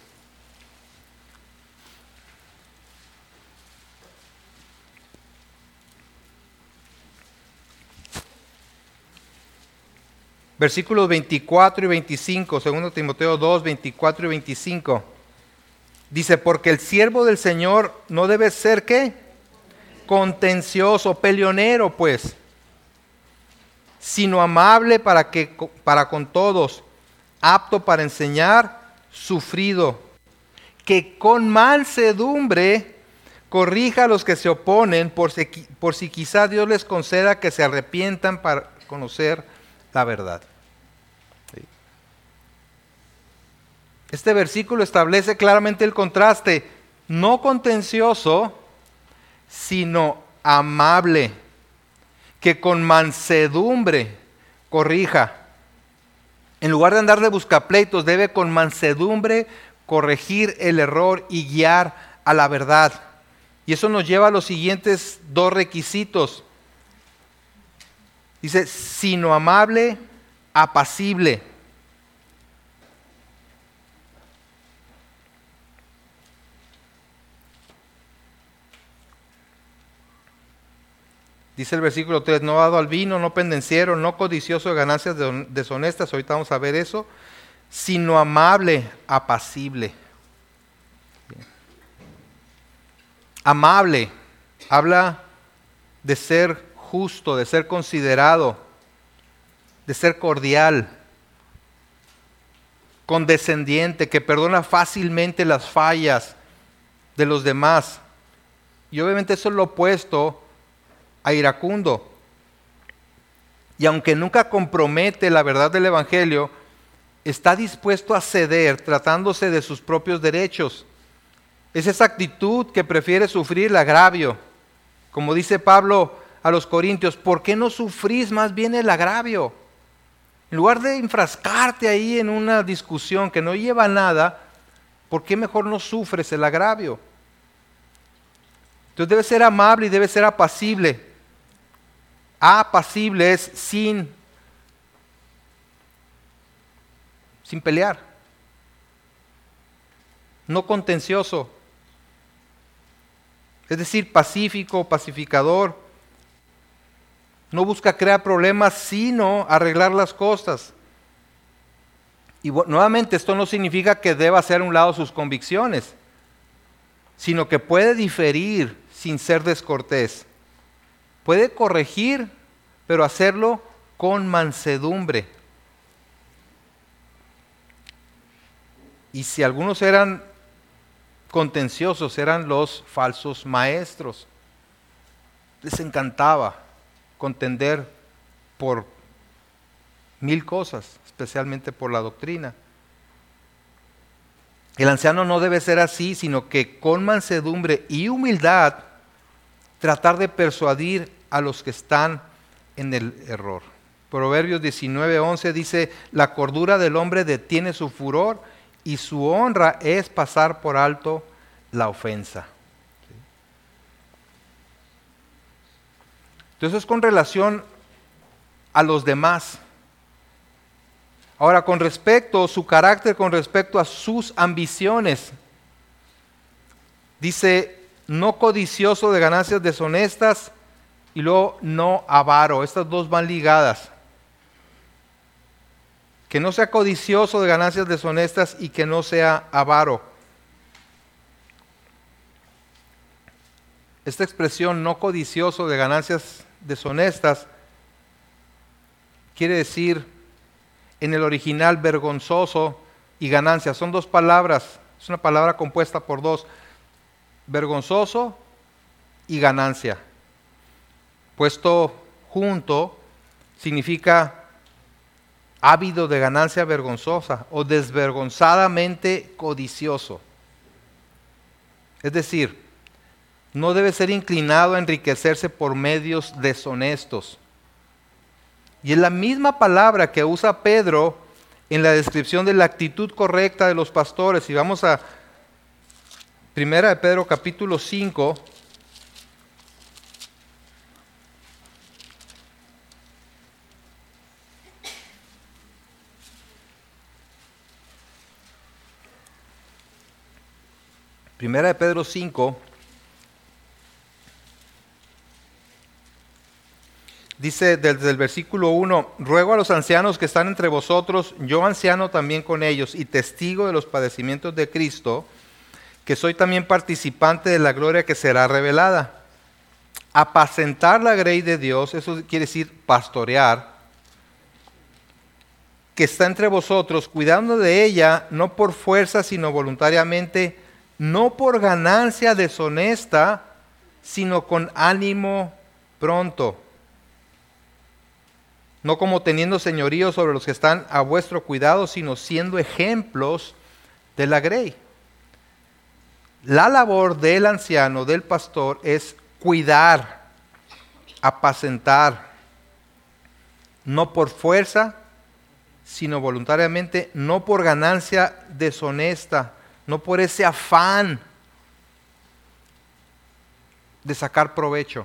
Versículos 24 y 25, 2 Timoteo 2, 24 y 25. Dice, porque el siervo del Señor no debe ser, ¿qué? Contencioso, peleonero, pues, sino amable para con todos, apto para enseñar, sufrido, que con mansedumbre corrija a los que se oponen, por si quizá Dios les conceda que se arrepientan para conocer la verdad. ¿Sí? Este versículo establece claramente el contraste, no contencioso, sino amable, que con mansedumbre corrija. En lugar de andar de buscapleitos, debe con mansedumbre corregir el error y guiar a la verdad. Y eso nos lleva a los siguientes dos requisitos. Dice, sino amable, apacible. Dice el versículo 3, no dado al vino, no pendenciero, no codicioso de ganancias deshonestas, ahorita vamos a ver eso, sino amable, apacible. Bien. Amable, habla de ser justo, de ser considerado, de ser cordial, condescendiente, que perdona fácilmente las fallas de los demás. Y obviamente eso es lo opuesto a iracundo. Y aunque nunca compromete la verdad del Evangelio, está dispuesto a ceder tratándose de sus propios derechos. Es esa actitud que prefiere sufrir el agravio. Como dice Pablo a los Corintios, ¿por qué no sufrís más bien el agravio? En lugar de enfrascarte ahí en una discusión que no lleva a nada, ¿por qué mejor no sufres el agravio? Entonces debe ser amable y debe ser apacible. Apacible es sin pelear. No contencioso. Es decir, pacífico, pacificador. No busca crear problemas, sino arreglar las cosas. Y nuevamente, esto no significa que deba hacer a un lado sus convicciones, sino que puede diferir sin ser descortés. Puede corregir, pero hacerlo con mansedumbre. Y si algunos eran contenciosos, eran los falsos maestros. Les encantaba contender por 1000 cosas, especialmente por la doctrina. El anciano no debe ser así, sino que con mansedumbre y humildad tratar de persuadir a los que están en el error. Proverbios 19:11 dice: la cordura del hombre detiene su furor y su honra es pasar por alto la ofensa. Entonces es con relación a los demás. Ahora, con respecto a su carácter, con respecto a sus ambiciones, dice: no codicioso de ganancias deshonestas, y luego no avaro. Estas dos van ligadas. Que no sea codicioso de ganancias deshonestas y que no sea avaro. Esta expresión, no codicioso de ganancias deshonestas, quiere decir en el original vergonzoso y ganancia. Son dos palabras, es una palabra compuesta por dos: vergonzoso y ganancia. Puesto junto significa ávido de ganancia vergonzosa o desvergonzadamente codicioso. Es decir, no debe ser inclinado a enriquecerse por medios deshonestos. Y es la misma palabra que usa Pedro en la descripción de la actitud correcta de los pastores. Y vamos a 1 de Pedro capítulo 5. Primera de Pedro 5, dice desde el versículo 1: ruego a los ancianos que están entre vosotros, yo anciano también con ellos y testigo de los padecimientos de Cristo, que soy también participante de la gloria que será revelada. Apacentar la grey de Dios, eso quiere decir pastorear, que está entre vosotros, cuidando de ella, no por fuerza, sino voluntariamente, no por ganancia deshonesta, sino con ánimo pronto. No como teniendo señorío sobre los que están a vuestro cuidado, sino siendo ejemplos de la grey. La labor del anciano, del pastor, es cuidar, apacentar, no por fuerza, sino voluntariamente, no por ganancia deshonesta, no por ese afán de sacar provecho.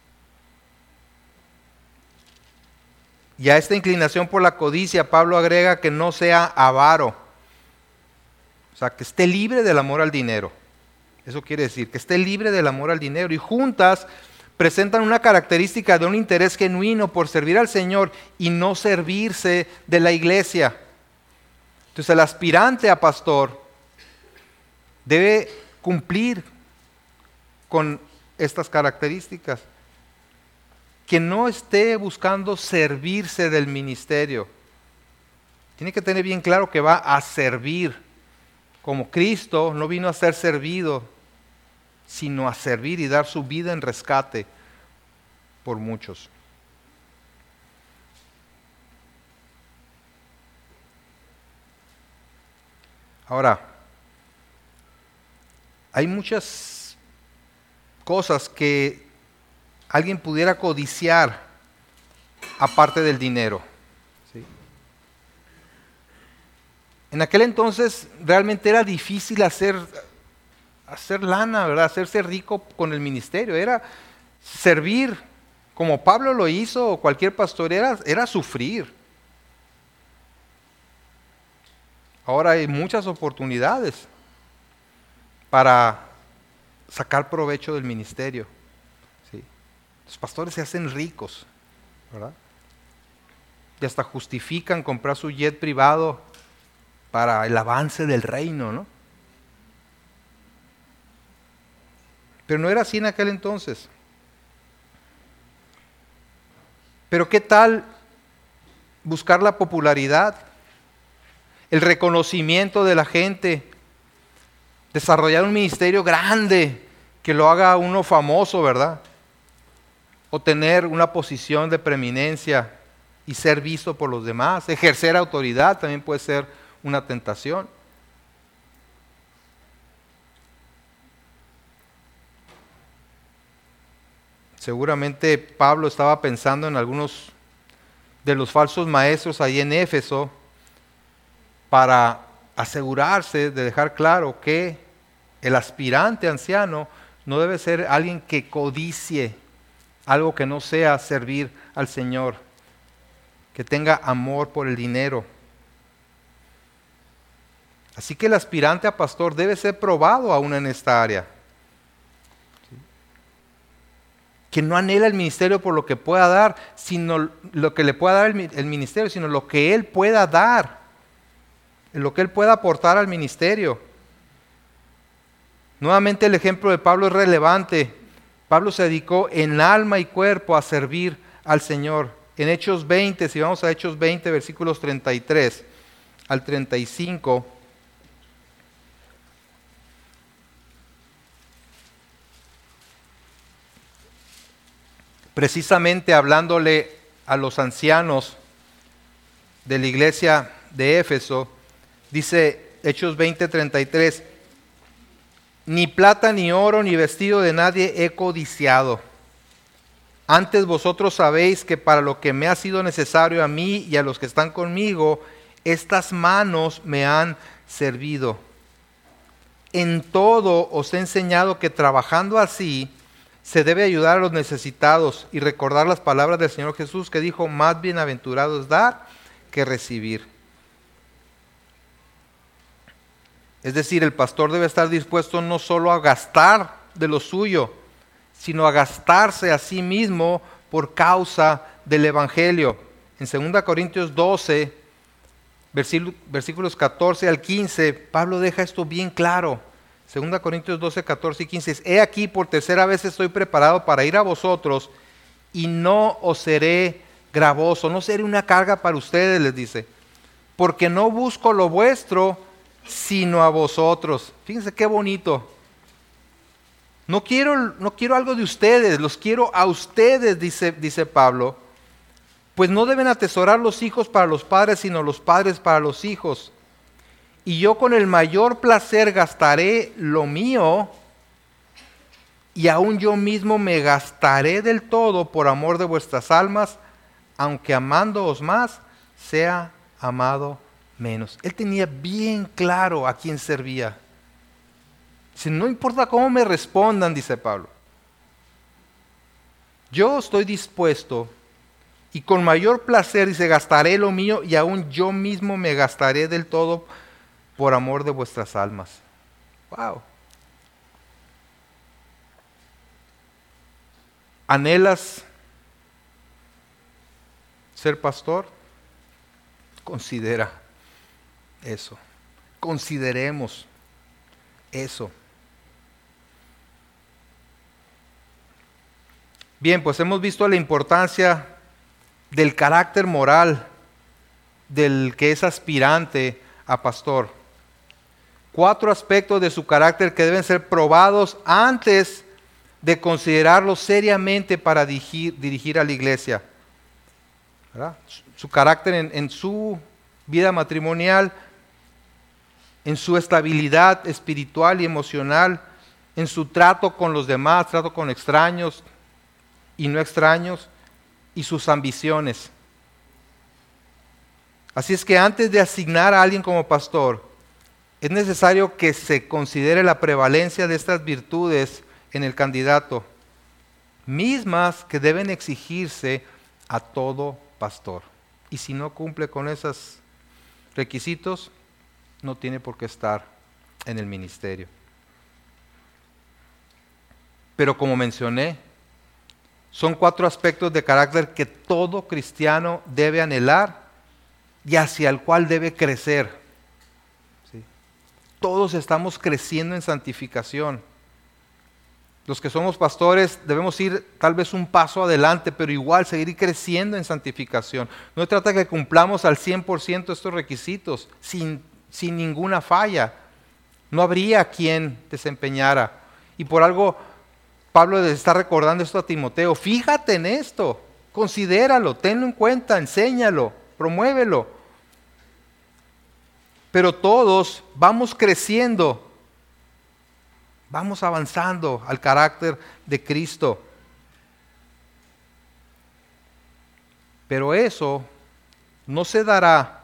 Y a esta inclinación por la codicia, Pablo agrega que no sea avaro. O sea, que esté libre del amor al dinero. Eso quiere decir, que esté libre del amor al dinero. Y juntas presentan una característica de un interés genuino por servir al Señor y no servirse de la iglesia. Entonces el aspirante a pastor debe cumplir con estas características. Que no esté buscando servirse del ministerio. Tiene que tener bien claro que va a servir. Como Cristo no vino a ser servido, sino a servir y dar su vida en rescate por muchos. Ahora, hay muchas cosas que alguien pudiera codiciar aparte del dinero. ¿Sí? En aquel entonces realmente era difícil hacer lana, ¿verdad? Hacerse rico con el ministerio. Era servir, como Pablo lo hizo, o cualquier pastor, era sufrir. Ahora hay muchas oportunidades para sacar provecho del ministerio. ¿Sí? Los pastores se hacen ricos, ¿verdad? Y hasta justifican comprar su jet privado para el avance del reino, ¿no? Pero no era así en aquel entonces. Pero ¿qué tal buscar la popularidad, el reconocimiento de la gente, desarrollar un ministerio grande que lo haga uno famoso, ¿verdad? O tener una posición de preeminencia y ser visto por los demás. Ejercer autoridad también puede ser una tentación. Seguramente Pablo estaba pensando en algunos de los falsos maestros ahí en Éfeso para asegurarse de dejar claro que el aspirante anciano no debe ser alguien que codicie algo que no sea servir al Señor, que tenga amor por el dinero. Así que el aspirante a pastor debe ser probado aún en esta área. Que no anhela el ministerio por lo que pueda dar, sino lo que le pueda dar el ministerio, sino lo que él pueda dar, lo que él pueda aportar al ministerio. Nuevamente el ejemplo de Pablo es relevante. Pablo se dedicó en alma y cuerpo a servir al Señor. En Hechos 20, si vamos a Hechos 20, versículos 33 al 35, precisamente hablándole a los ancianos de la iglesia de Éfeso, dice Hechos 20:33, ni plata, ni oro, ni vestido de nadie he codiciado. Antes vosotros sabéis que para lo que me ha sido necesario a mí y a los que están conmigo, estas manos me han servido. En todo os he enseñado que trabajando así, se debe ayudar a los necesitados y recordar las palabras del Señor Jesús que dijo, más bienaventurado es dar que recibir. Es decir, el pastor debe estar dispuesto no solo a gastar de lo suyo, sino a gastarse a sí mismo por causa del Evangelio. En 2 Corintios 12, versículos 14 al 15, Pablo deja esto bien claro. 2 Corintios 12, 14 y 15. He aquí por tercera vez estoy preparado para ir a vosotros y no os seré gravoso, no seré una carga para ustedes, les dice. Porque no busco lo vuestro, sino a vosotros. Fíjense qué bonito. No quiero algo de ustedes, los quiero a ustedes, dice Pablo. Pues no deben atesorar los hijos para los padres, sino los padres para los hijos. Y yo con el mayor placer gastaré lo mío, y aún yo mismo me gastaré del todo por amor de vuestras almas, aunque amándoos más, sea amado menos. Él tenía bien claro a quién servía. Dice, no importa cómo me respondan, dice Pablo. Yo estoy dispuesto y con mayor placer, dice, gastaré lo mío y aún yo mismo me gastaré del todo por amor de vuestras almas. Wow. ¿Anhelas ser pastor? Considera eso. Consideremos eso. Bien, pues hemos visto la importancia del carácter moral del que es aspirante a pastor. 4 aspectos de su carácter que deben ser probados antes de considerarlo seriamente para dirigir a la iglesia. ¿Verdad? Su carácter en su vida matrimonial, en su estabilidad espiritual y emocional, en su trato con los demás, trato con extraños y no extraños, y sus ambiciones. Así es que antes de asignar a alguien como pastor, es necesario que se considere la prevalencia de estas virtudes en el candidato, mismas que deben exigirse a todo pastor. Y si no cumple con esos requisitos, no tiene por qué estar en el ministerio. Pero como mencioné, son 4 aspectos de carácter que todo cristiano debe anhelar y hacia el cual debe crecer. ¿Sí? Todos estamos creciendo en santificación. Los que somos pastores debemos ir tal vez un paso adelante, pero igual seguir creciendo en santificación. No se trata de que cumplamos al 100% estos requisitos sin ninguna falla. No habría quien desempeñara. Y por algo Pablo les está recordando esto a Timoteo. Fíjate en esto. considéralo, tenlo en cuenta, enséñalo, promuévelo. Pero todos vamos creciendo, vamos avanzando al carácter de Cristo. Pero eso no se dará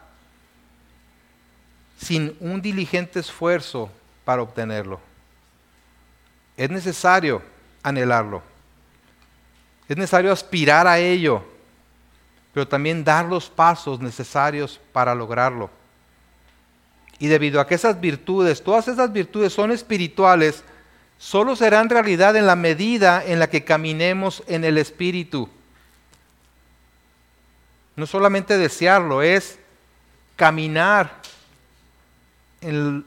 sin un diligente esfuerzo para obtenerlo. Es necesario anhelarlo. Es necesario aspirar a ello, pero también dar los pasos necesarios para lograrlo. Y debido a que esas virtudes, todas esas virtudes son espirituales, solo serán realidad en la medida en la que caminemos en el Espíritu. No solamente desearlo, es caminar en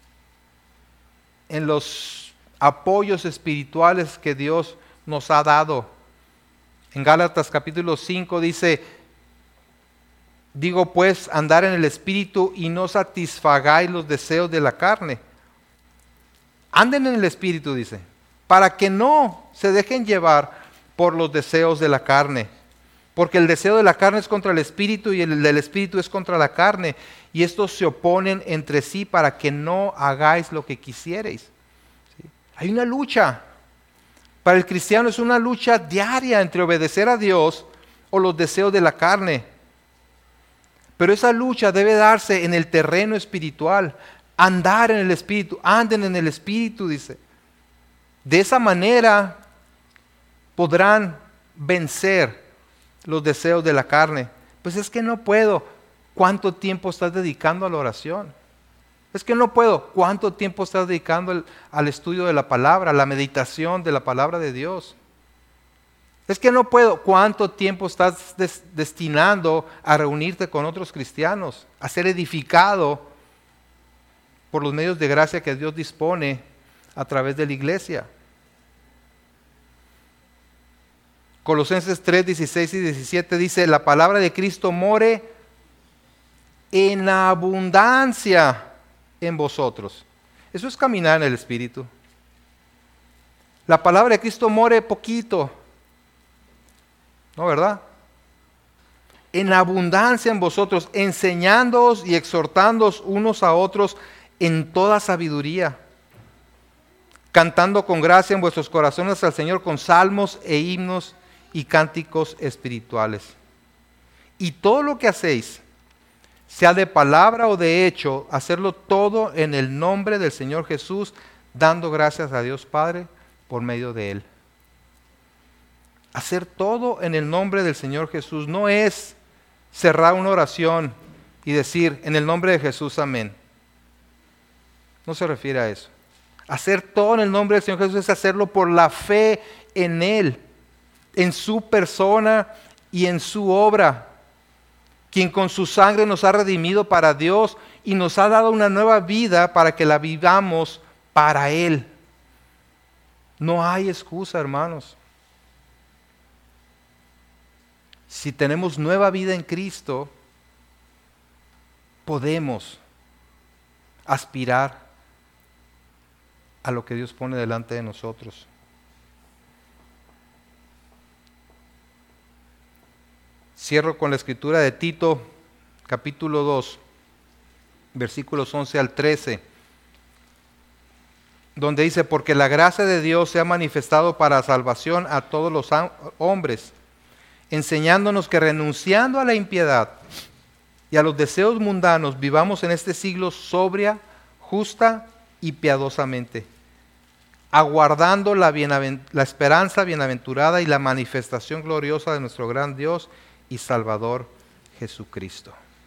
los apoyos espirituales que Dios nos ha dado. En Gálatas capítulo 5 dice: digo pues, andar en el Espíritu y no satisfagáis los deseos de la carne. Anden en el Espíritu, dice, para que no se dejen llevar por los deseos de la carne. Porque el deseo de la carne es contra el Espíritu y el del Espíritu es contra la carne. Y estos se oponen entre sí para que no hagáis lo que quisierais. ¿Sí? Hay una lucha. Para el cristiano es una lucha diaria entre obedecer a Dios o los deseos de la carne. Pero esa lucha debe darse en el terreno espiritual. Andar en el Espíritu, anden en el Espíritu, dice. De esa manera podrán vencer los deseos de la carne. Pues es que no puedo. ¿Cuánto tiempo estás dedicando a la oración? Es que no puedo. ¿Cuánto tiempo estás dedicando al estudio de la palabra, a la meditación de la palabra de Dios? Es que no puedo. ¿Cuánto tiempo estás destinando a reunirte con otros cristianos, a ser edificado por los medios de gracia que Dios dispone a través de la iglesia? Colosenses 3, 16 y 17 dice: la palabra de Cristo more en abundancia en vosotros. Eso es caminar en el Espíritu. La palabra de Cristo more poquito, ¿no, verdad? En abundancia en vosotros, enseñándoos y exhortándoos unos a otros en toda sabiduría, cantando con gracia en vuestros corazones al Señor con salmos e himnos y cánticos espirituales. Y todo lo que hacéis, sea de palabra o de hecho, hacerlo todo en el nombre del Señor Jesús, dando gracias a Dios Padre por medio de Él. Hacer todo en el nombre del Señor Jesús no es cerrar una oración y decir: en el nombre de Jesús, amén. No se refiere a eso. Hacer todo en el nombre del Señor Jesús es hacerlo por la fe en Él, en su persona y en su obra, quien con su sangre nos ha redimido para Dios y nos ha dado una nueva vida para que la vivamos para Él. No hay excusa, hermanos. Si tenemos nueva vida en Cristo, podemos aspirar a lo que Dios pone delante de nosotros. Cierro con la escritura de Tito, capítulo 2, versículos 11 al 13, donde dice: porque la gracia de Dios se ha manifestado para salvación a todos los hombres, enseñándonos que renunciando a la impiedad y a los deseos mundanos, vivamos en este siglo sobria, justa y piadosamente, aguardando la esperanza bienaventurada y la manifestación gloriosa de nuestro gran Dios y Salvador Jesucristo.